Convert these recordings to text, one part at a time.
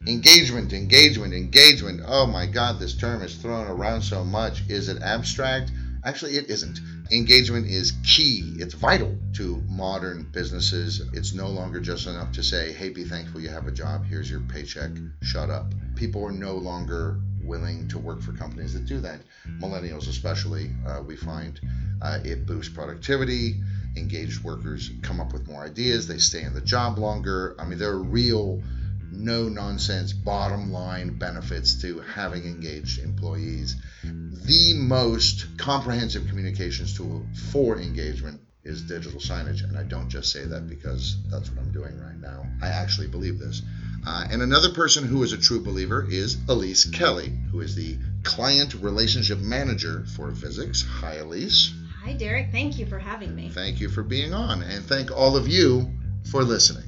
Engagement. Oh my God, this term is thrown around so much. Is it abstract? Actually, it isn't. Engagement is key. It's vital to modern businesses. It's no longer just enough to say, hey, be thankful you have a job. Here's your paycheck. Shut up. People are no longer willing to work for companies that do that. Millennials especially, we find it boosts productivity. Engaged workers come up with more ideas. They stay in the job longer. I mean, there are real no nonsense bottom line benefits to having engaged employees. The most comprehensive communications tool for engagement is digital signage, and I don't just say that because that's what I'm doing right now. I actually believe this. And another person who is a true believer is Elise Kelly, who is the Client Relationship Manager for Visix. Hi, Elise. Hi, Derek. Thank you for having me. Thank you for being on, and thank all of you for listening.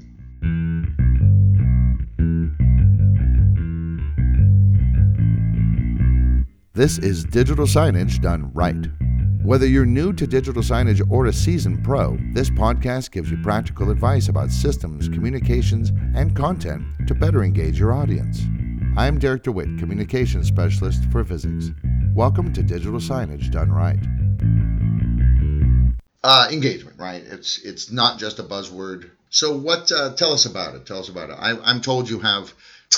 This is digital signage done right. Whether you're new to digital signage or a seasoned pro, this podcast gives you practical advice about systems, communications, and content to better engage your audience. I'm Derek DeWitt, Communications Specialist for Visix. Welcome to Digital Signage Done Right. Engagement, right? It's not just a buzzword. So what? Tell us about it. I'm told you have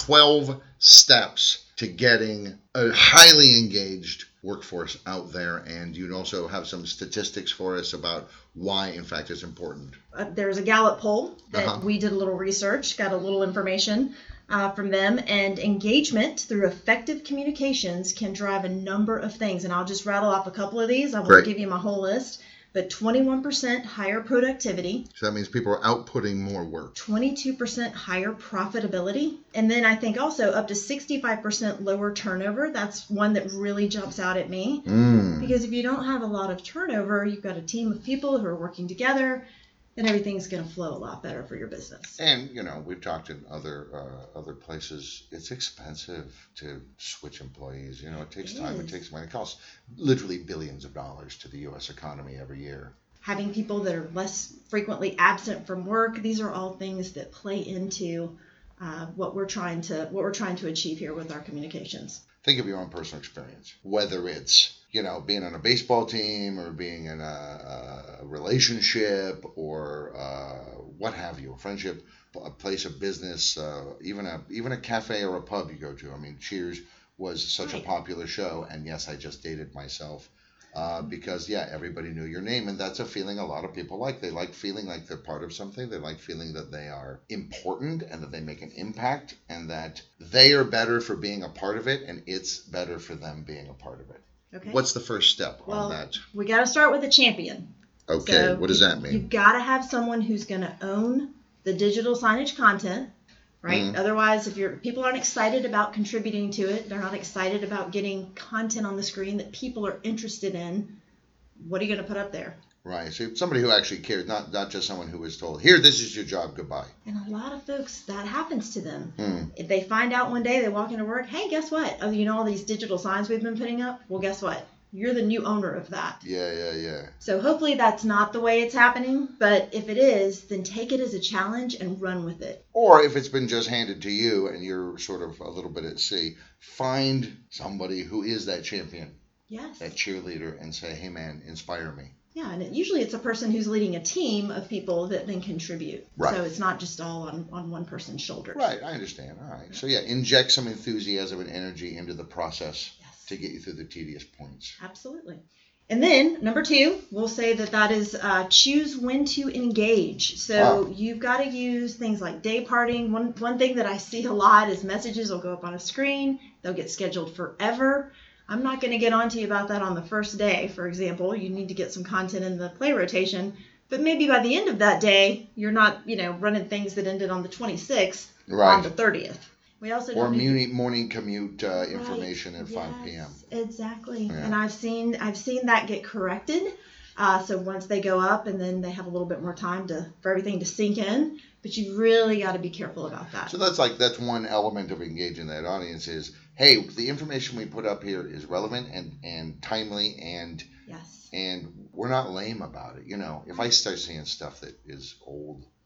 12 steps to getting a highly engaged workforce out there, and you also have some statistics for us about why, in fact, it's important. There's a Gallup poll that we did a little research, got a little information from them, and engagement through effective communications can drive a number of things, and I'll just rattle off a couple of these. I won't give you my whole list. But 21% higher productivity. So that means people are outputting more work. 22% higher profitability. And then I think also up to 65% lower turnover. That's one that really jumps out at me. Because if you don't have a lot of turnover, you've got a team of people who are working together, then everything's going to flow a lot better for your business. And, we've talked in other places. It's expensive to switch employees. It takes time. It takes money. It costs literally billions of dollars to the U.S. economy every year. Having people that are less frequently absent from work, these are all things that play into what we're trying to achieve here with our communications. Think of your own personal experience, whether it's being on a baseball team or being in a relationship or what have you, a friendship, a place of business, even a cafe or a pub you go to. I mean, Cheers was such a popular show, and yes, I just dated myself because everybody knew your name, and that's a feeling a lot of people like. They like feeling like they're part of something. They like feeling that they are important and that they make an impact and that they are better for being a part of it, and it's better for them being a part of it. Okay. What's the first step on that? We got to start with a champion. Okay, so what does that mean? You've got to have someone who's going to own the digital signage content, right? Mm-hmm. Otherwise, if people aren't excited about contributing to it, they're not excited about getting content on the screen that people are interested in, what are you going to put up there? Right. So somebody who actually cares, not just someone who was told, here, this is your job, goodbye. And a lot of folks, that happens to them. If they find out one day, they walk into work, hey, guess what? Oh, all these digital signs we've been putting up? Well, guess what? You're the new owner of that. Yeah. So hopefully that's not the way it's happening. But if it is, then take it as a challenge and run with it. Or if it's been just handed to you and you're sort of a little bit at sea, find somebody who is that champion. Yes. That cheerleader, and say, hey, man, inspire me. Yeah, and usually it's a person who's leading a team of people that then contribute. Right. So it's not just all on one person's shoulders. Right, I understand. All right. So inject some enthusiasm and energy into the process to get you through the tedious points. Absolutely. And then number 2, we'll say that is choose when to engage. So you've got to use things like day parting. One thing that I see a lot is messages will go up on a screen. They'll get scheduled forever. I'm not going to get on to you about that on the first day, for example. You need to get some content in the play rotation. But maybe by the end of that day, you're not, running things that ended on the 26th on the 30th. We also morning commute information at 5 p.m. Exactly. Yeah. And I've seen that get corrected. So once they go up, and then they have a little bit more time for everything to sink in. But you really got to be careful about that. So that's one element of engaging that audience is, hey, the information we put up here is relevant and timely, and yes, and we're not lame about it. If I start seeing stuff that is old,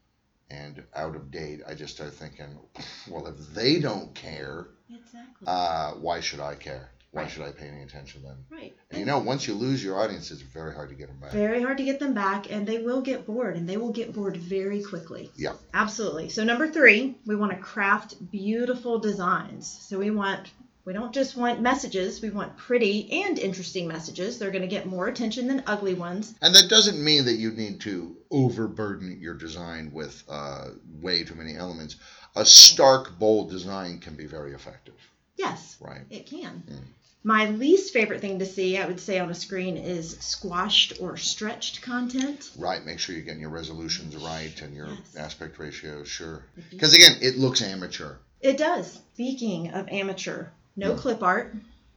and out of date, I just start thinking, well, if they don't care, Exactly. why should I care? Why Right. should I pay any attention to them? Right. And once you lose your audience, it's very hard to get them back. Very hard to get them back, and they will get bored, and they will get bored very quickly. Yeah. Absolutely. So number 3, we want to craft beautiful designs. So we don't just want messages, we want pretty and interesting messages. They're going to get more attention than ugly ones. And that doesn't mean that you need to overburden your design with way too many elements. A stark, bold design can be very effective. Yes, right? It can. Mm. My least favorite thing to see, I would say, on a screen is squashed or stretched content. Right. Make sure you're getting your resolutions right and your Yes. aspect ratios, sure. Because, again, it looks amateur. It does. Speaking of amateur, no clip art.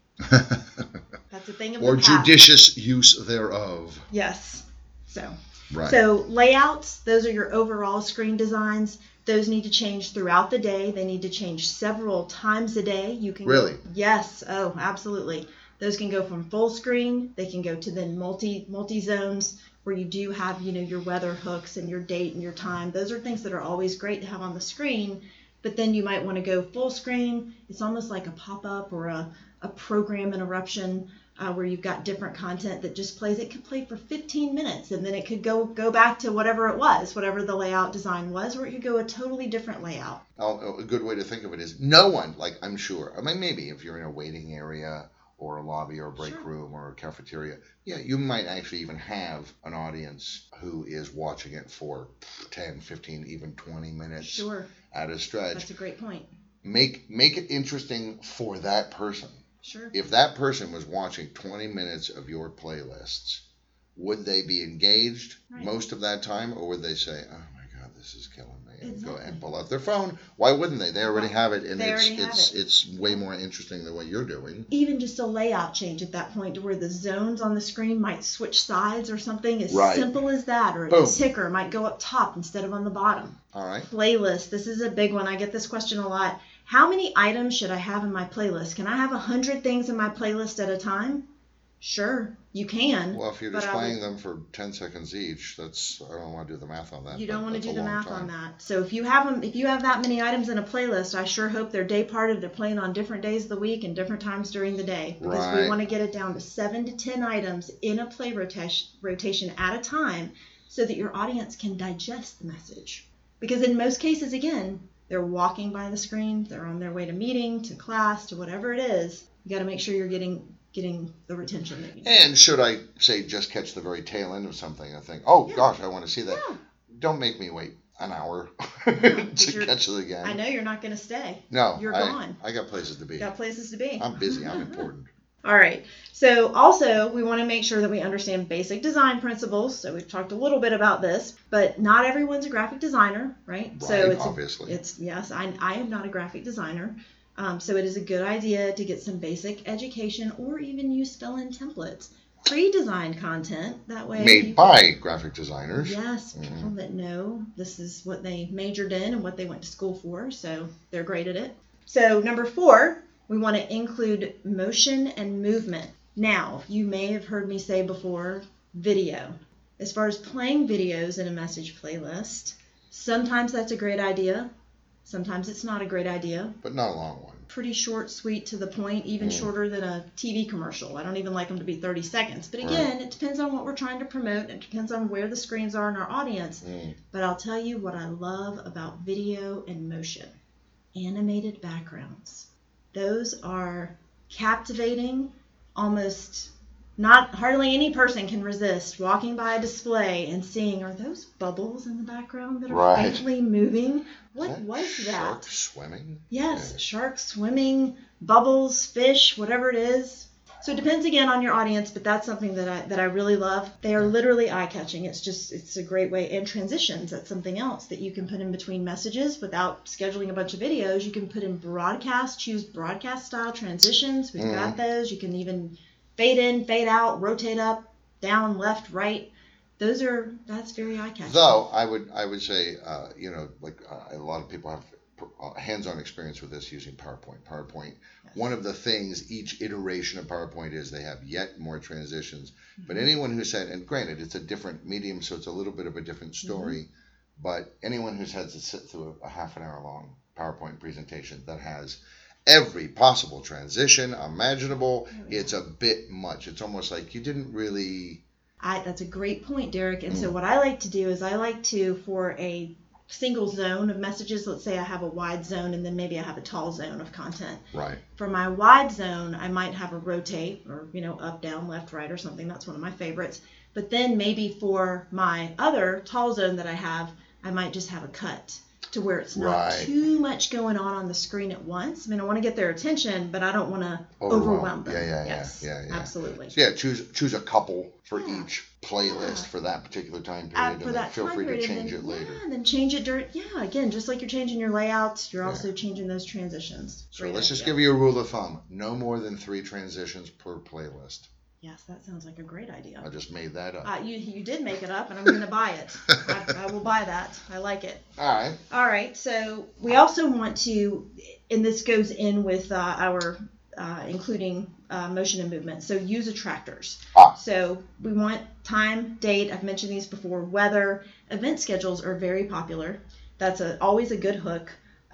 That's a thing of or the past. judicious use thereof. Yes. So Right. So layouts, those are your overall screen designs. Those need to change throughout the day. They need to change several times a day. You can Really? Yes. Oh, absolutely. Those can go from full screen. They can go to then multi zones where you do have, your weather hooks and your date and your time. Those are things that are always great to have on the screen. But then you might want to go full screen. It's almost like a pop-up or a program interruption where you've got different content that just plays. It could play for 15 minutes and then it could go back to whatever it was, whatever the layout design was, or it could go a totally different layout. A good way to think of it is no one, I'm sure, maybe if you're in a waiting area or a lobby or a break room or a cafeteria, you might actually even have an audience who is watching it for 10, 15, even 20 minutes at a stretch. That's a great point. Make it interesting for that person. Sure. If that person was watching 20 minutes of your playlists, would they be engaged most of that time, or would they say, "Oh my God, this is killing me," and go and pull out their phone? Why wouldn't they? They already have it, and it's way more interesting than what you're doing. Even just a layout change at that point to where the zones on the screen might switch sides or something as simple as that, or a ticker might go up top instead of on the bottom. All right. Playlist. This is a big one. I get this question a lot. How many items should I have in my playlist? Can I have 100 things in my playlist at a time? Sure, you can. Well, if you're displaying them for 10 seconds each, I don't want to do the math on that. You don't want to do the math on that. So if you have that many items in a playlist, I sure hope they're day parted. They're playing on different days of the week and different times during the day. Because we want to get it down to 7 to 10 items in a play rotation at a time so that your audience can digest the message. Because in most cases, again, they're walking by the screen, they're on their way to meeting, to class, to whatever it is. You got to make sure you're getting the retention that you need. And should I say just catch the very tail end of something and think, gosh, I want to see that. Yeah. Don't make me wait an hour to catch it again. I know you're not going to stay. No. You're gone. I got places to be. Got places to be. I'm busy. I'm important. All right. So also we want to make sure that we understand basic design principles. So we've talked a little bit about this, but not everyone's a graphic designer, right? So obviously. I am not a graphic designer. So it is a good idea to get some basic education or even use fill-in templates. Pre-designed content, that way. Made by graphic designers. Yes, people that know this is what they majored in and what they went to school for, so they're great at it. So number 4, we want to include motion and movement. Now, you may have heard me say before, video. As far as playing videos in a message playlist, sometimes that's a great idea. Sometimes it's not a great idea. But not a long one. Pretty short, sweet, to the point, even shorter than a TV commercial. I don't even like them to be 30 seconds. But again, it depends on what we're trying to promote. It depends on where the screens are in our audience. But I'll tell you what I love about video and motion. Animated backgrounds. Those are captivating, almost hardly any person can resist walking by a display and seeing, are those bubbles in the background that are faintly moving? What was that? Sharks swimming? Yes, sharks swimming, bubbles, fish, whatever it is. So it depends again on your audience, but that's something that I really love. They are literally eye-catching. It's a great way. And transitions, that's something else that you can put in between messages without scheduling a bunch of videos. You can put in choose broadcast style transitions. We've got those. You can even fade in, fade out, rotate up, down, left, right. That's very eye-catching. Though I would say, a lot of people have hands-on experience with this using PowerPoint. One of the things each iteration of PowerPoint is they have yet more transitions. But anyone who said, and granted it's a different medium, so it's a little bit of a different story, But anyone who's had to sit through a half an hour long PowerPoint presentation that has every possible transition imaginable, it's a bit much. It's almost like you didn't really. That's a great point, Derek. And so what I like to do is I like to, for a single zone of messages, let's say I have a wide zone and then maybe I have a tall zone of content. Right. For my wide zone, I might have a rotate or, up, down, left, right or something. That's one of my favorites. But then maybe for my other tall zone that I have, I might just have a cut to where it's not too much going on the screen at once. I mean, I want to get their attention, but I don't want to overwhelm them. Yeah. Absolutely. So choose a couple for each playlist for that particular time period, and then feel free to change it later. Yeah, and then change it during. Yeah, again, just like you're changing your layouts, you're also changing those transitions. So let's just give you a rule of thumb: no more than 3 transitions per playlist. Yes, that sounds like a great idea. I just made that up. You did make it up, and I'm going to buy it. I will buy that. I like it. All right. So we also want to, and this goes in with our including motion and movement. So use attractors. So we want time, date. I've mentioned these before. Weather, event schedules are very popular. That's always a good hook.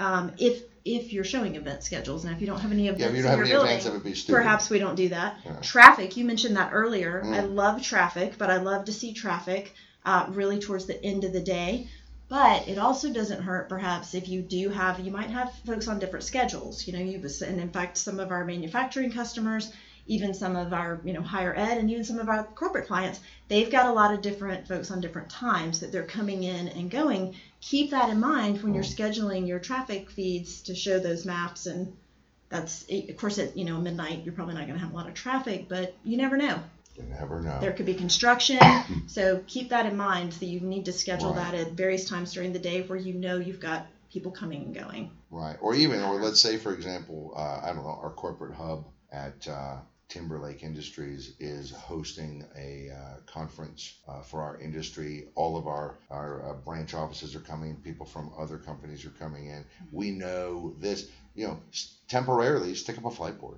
If you're showing event schedules, and if you don't have any events if you don't have any events, that would be stupid. Perhaps we don't do that. Yeah. Traffic, you mentioned that earlier. I love traffic, but I love to see traffic really towards the end of the day. But it also doesn't hurt, perhaps, if you might have folks on different schedules. And in fact, some of our manufacturing customers, even some of our higher ed, and even some of our corporate clients, they've got a lot of different folks on different times that they're coming in and going. Keep that in mind when you're scheduling your traffic feeds to show those maps. And that's, of course, at midnight, you're probably not going to have a lot of traffic, but you never know. You never know. There could be construction, so keep that in mind. That you need to schedule that at various times during the day where you've got people coming and going. Right, or let's say, for example, I don't know, our corporate hub at Timberlake Industries is hosting a conference for our industry. All of our branch offices are coming. People from other companies are coming in. We know this. Temporarily stick up a flight board.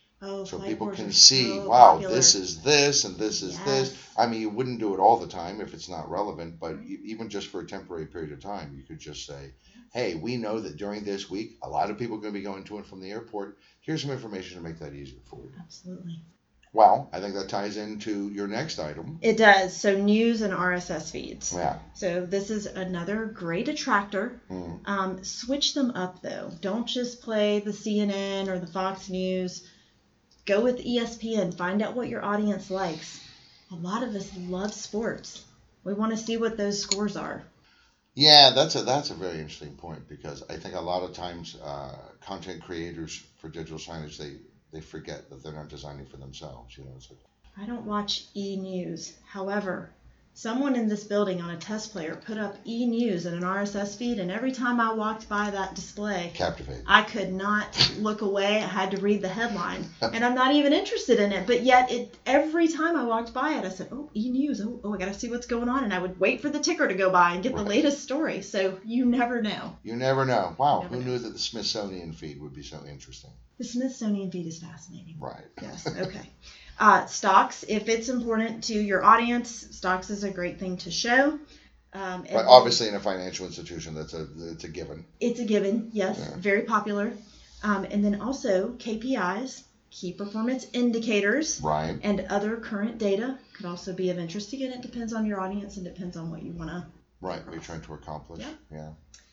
So people can see, popular. This is this and this is this. I mean, you wouldn't do it all the time if it's not relevant, but even just for a temporary period of time, you could just say, hey, we know that during this week, a lot of people are going to be going to and from the airport. Here's some information to make that easier for you. Absolutely. Well, I think that ties into your next item. It does. So news and RSS feeds. Yeah. So this is another great attractor. Switch them up, though. Don't just play the CNN or the Fox News. Go with ESPN. Find out what your audience likes. A lot of us love sports. We want to see what those scores are. Yeah, that's a very interesting point, because I think a lot of times content creators for digital signage, they forget that they're not designing for themselves. It's like, I don't watch E-News. However, someone in this building on a test player put up E-News in an RSS feed, and every time I walked by that display, captivated. I could not look away. I had to read the headline, and I'm not even interested in it. But yet, every time I walked by it, I said, "Oh, E-News! Oh, I got to see what's going on." And I would wait for the ticker to go by and get the latest story. So you never know. You never know. Wow, who knew that the Smithsonian feed would be so interesting? The Smithsonian feed is fascinating. Right. Yes. Okay. Stocks, if it's important to your audience, stocks is a great thing to show. But obviously, in a financial institution, it's a given. It's a given, yes. Yeah. Very popular. And then also KPIs, key performance indicators, right, and other current data could also be of interest. Again, it depends on your audience and depends on what you want to. Right, what you're trying to accomplish. Yeah.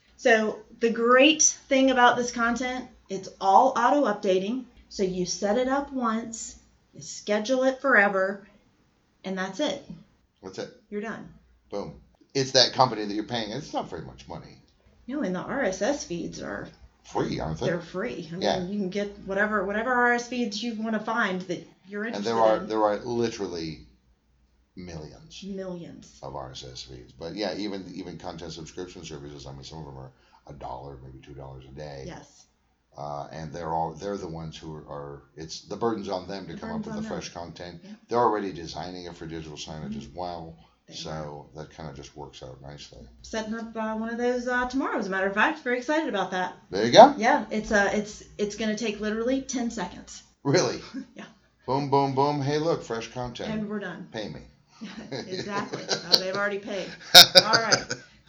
So the great thing about this content, it's all auto updating. So you set it up once. You schedule it forever, and that's it. That's it. You're done. Boom. It's that company that you're paying. It's not very much money. No, and the RSS feeds are free, aren't they? They're free. I mean, you can get whatever RSS feeds you want to find that you're interested in. And there are literally millions of RSS feeds. But yeah, even content subscription services. I mean, some of them are $1, maybe $2 a day. Yes. And they're the ones who are it's the burden's on them to come up with the fresh content. Yeah. They're already designing it for digital signage as well, so that kind of just works out nicely. Setting up one of those tomorrow, as a matter of fact. Very excited about that. There you go. Yeah, it's going to take literally 10 seconds. Really? Yeah. Boom, boom, boom. Hey, look, fresh content. And we're done. Pay me. Exactly. They've already paid. All right.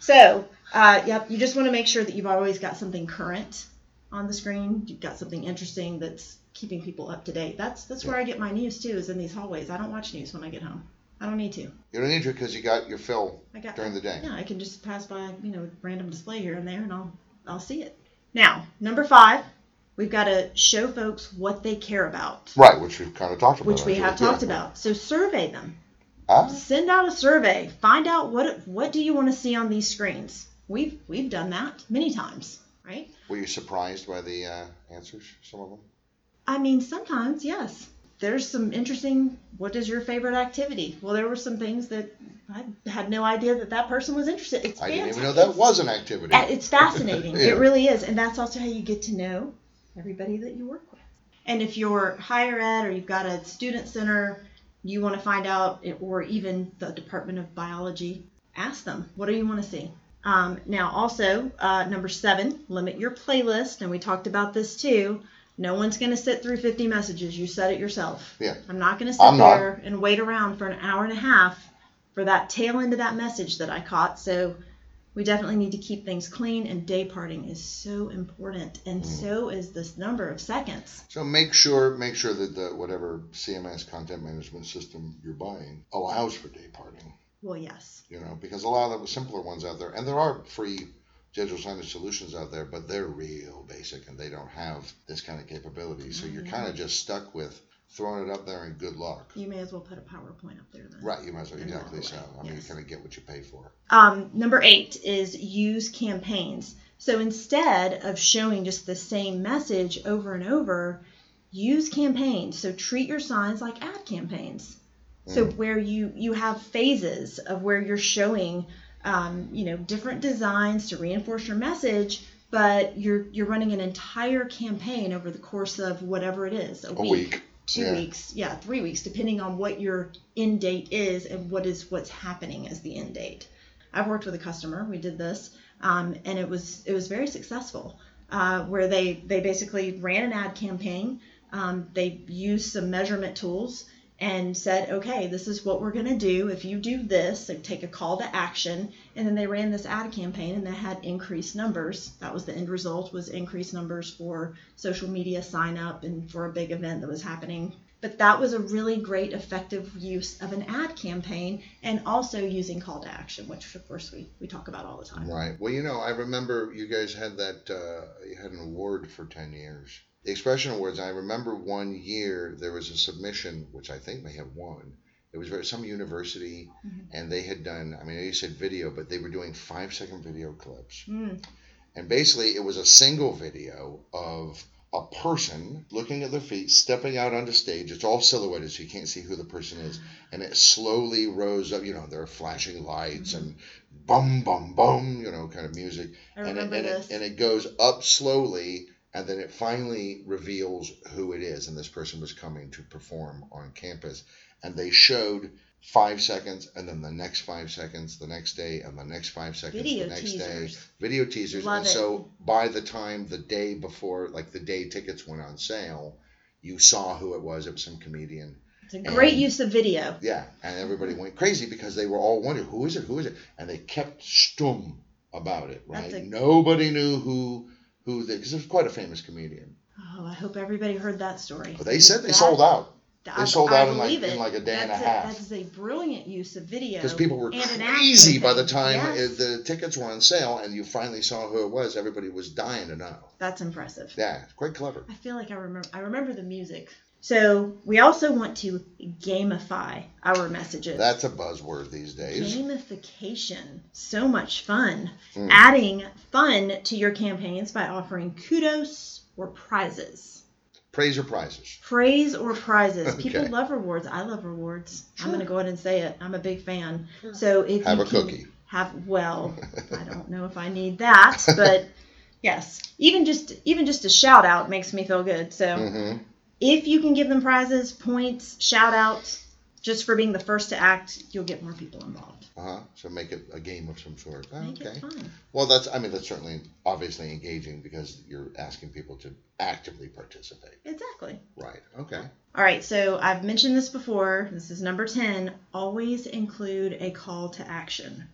So, yep, you just want to make sure that you've always got something current on the screen. You've got something interesting that's keeping people up to date. That's where I get my news too, is in these hallways. I don't watch news when I get home. I don't need to. You don't need to because you got your fill during the day. Yeah, I can just pass by, random display here and there, and I'll see it. Now, number 5, we've got to show folks what they care about. Right, which we've kind of talked about. Which we have talked about. So survey them. Ah. Send out a survey. Find out what do you want to see on these screens. We've done that many times, right? Were you surprised by the answers, some of them? I mean, sometimes, yes. There's some interesting, what is your favorite activity? Well, there were some things that I had no idea that person was interested in. It's I fantastic. didn't even know that was an activity. It's fascinating. Yeah. It really is. And that's also how you get to know everybody that you work with. And if you're higher ed or you've got a student center, you want to find out, or even the Department of Biology, ask them, what do you want to see? Now, also, number 7, limit your playlist. And we talked about this too. No one's going to sit through 50 messages. You said it yourself. Yeah. I'm not going to sit there and wait around for an hour and a half for that tail end of that message that I caught. So we definitely need to keep things clean, and day parting is so important, and so is this number of seconds. So make sure that the whatever CMS content management system you're buying allows for day parting. Well, yes. Because a lot of the simpler ones out there, and there are free digital signage solutions out there, but they're real basic and they don't have this kind of capability. So you're kind of just stuck with throwing it up there and good luck. You may as well put a PowerPoint up there then. Right, you might as well, exactly so. I mean, yes. you kind of get what you pay for. Number 8 is use campaigns. So instead of showing just the same message over and over, use campaigns. So treat your signs like ad campaigns. So where you have phases of where you're showing different designs to reinforce your message, but you're running an entire campaign over the course of whatever it is, a week. 2 weeks, 3 weeks, depending on what your end date is and what's happening as the end date. I've worked with a customer. We did this, and it was very successful, where they basically ran an ad campaign. They used some measurement tools and said, okay, this is what we're going to do. If you do this, they take a call to action, and then they ran this ad campaign, and they had increased numbers. That was the end result, was increased numbers for social media sign up and for a big event that was happening. But that was a really great, effective use of an ad campaign, and also using call to action, which of course we talk about all the time. Right. Well, I remember you guys had that, you had an award for 10 years. The Expression Awards, I remember one year there was a submission, which I think may have won. It was some university, and they had done, you said video, but they were doing 5-second video clips. And basically it was a single video of a person looking at their feet, stepping out onto stage. It's all silhouetted, so you can't see who the person is. And it slowly rose up, there are flashing lights and bum, bum, bum, kind of music. I remember this. And it goes up slowly. And then it finally reveals who it is. And this person was coming to perform on campus. And they showed 5 seconds, and then the next 5 seconds the next day, and the next 5 seconds the next day. Video teasers. Love and it. So by the time the day before, like the day tickets went on sale, you saw who it was. It was some comedian. It's a great use of video. Yeah. And everybody went crazy because they were all wondering, who is it? Who is it? And they kept stum about it, right? Nobody knew who because it was quite a famous comedian. Oh, I hope everybody heard that story. But they said they sold out. They sold out in like a day and a half. That is a brilliant use of video. Because people were crazy by the time the tickets were on sale and you finally saw who it was. Everybody was dying to know. That's impressive. Yeah, it's quite clever. I feel like I remember the music. So we also want to gamify our messages. That's a buzzword these days. Gamification. So much fun. Adding fun to your campaigns by offering kudos or prizes. Praise or prizes? Praise or prizes. People Okay. love rewards. I love rewards. Sure. I'm going to go ahead and say it. I'm a big fan. So if Have you a cookie. Well, I don't know if I need that, but yes, even just a shout out makes me feel good. So if you can give them prizes, points, shout outs, just for being the first to act, you'll get more people involved. So make it a game of some sort. Make it fun. Well, that's certainly obviously engaging because you're asking people to actively participate. Exactly. Right. Okay. All right. So I've mentioned this before. This is number 10. Always include a call to action.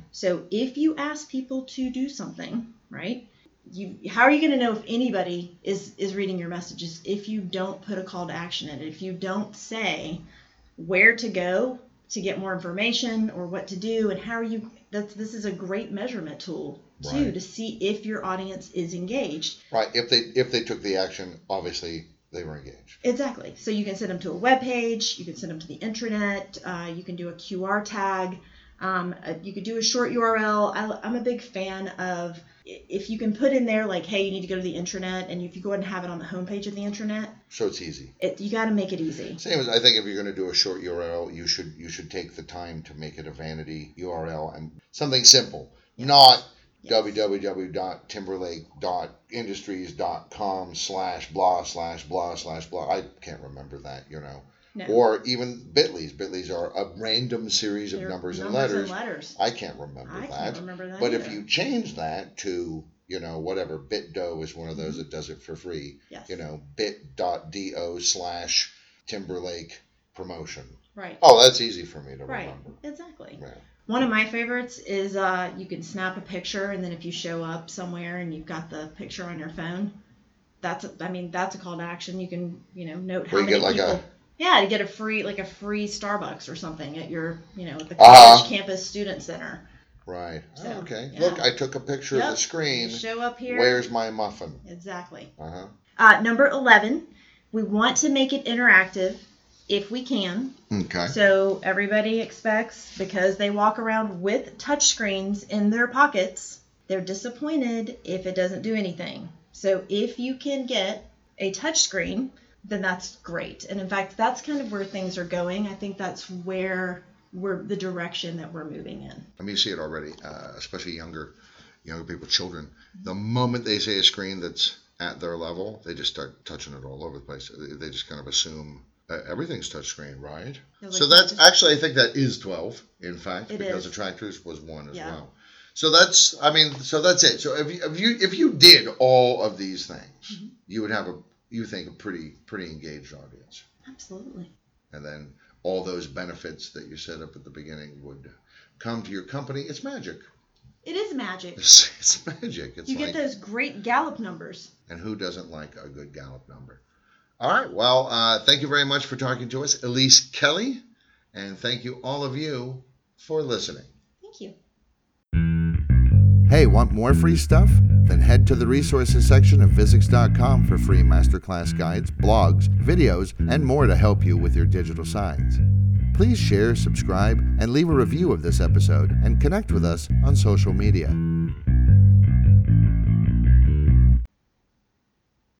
So if you ask people to do something, right? How are you going to know if anybody is reading your messages if you don't put a call to action in it? If you don't say where to go to get more information or what to do and how are you? This is a great measurement tool too, Right. to see if your audience is engaged. Right. If they took the action, obviously they were engaged. Exactly. So you can send them to a web page. You can send them to the intranet. You can do a QR tag. You could do a short URL. I'm a big fan of if you can put in there like, hey, you need to go to the intranet, and if you go ahead and have it on the homepage of the intranet. So it's easy. You got to make it easy. Same as I think if you're going to do a short URL, you should take the time to make it a vanity URL and something simple, not www.timberlake.industries.com/blah/blah/blah/blah. I can't remember that, No. Or even Bitly's. Bitly's are a random series of numbers and letters. I can't remember that. Can't remember that But either. if you change that to, whatever, BitDo is one of those that does it for free. Yes. bit.do/Timberlake promotion. Right. Oh, that's easy for me to remember. Exactly. Yeah. One of my favorites is you can snap a picture, and then if you show up somewhere and you've got the picture on your phone, that's a call to action. You can note how many people. To get a free Starbucks or something at your at the college campus student center. Right. So, okay. yeah. Look, I took a picture of the screen. You show up here. Where's my muffin? Exactly. Uh-huh. Number 11, we want to make it interactive if we can. Okay. So everybody expects, because they walk around with touchscreens in their pockets, they're disappointed if it doesn't do anything. So if you can get a touchscreen, then that's great. And in fact, that's kind of where things are going. I think that's where we're the direction that we're moving in. I mean, you see it already, especially younger people, children. The moment they see a screen that's at their level, they just start touching it all over the place. They just kind of assume everything's touchscreen, right? So that's actually, I think that is 12, in fact, because attractors was 1 as well. So that's it. So if you did all of these things, you would have a pretty engaged audience. Absolutely. And then all those benefits that you set up at the beginning would come to your company. It's magic. It is magic. It's magic. You get those great Gallup numbers. And who doesn't like a good Gallup number? All right. Well, thank you very much for talking to us, Elise Kelly. And thank you, all of you, for listening. Thank you. Hey, want more free stuff? Then head to the resources section of Vuzix.com for free masterclass guides, blogs, videos, and more to help you with your digital signs. Please share, subscribe, and leave a review of this episode and connect with us on social media.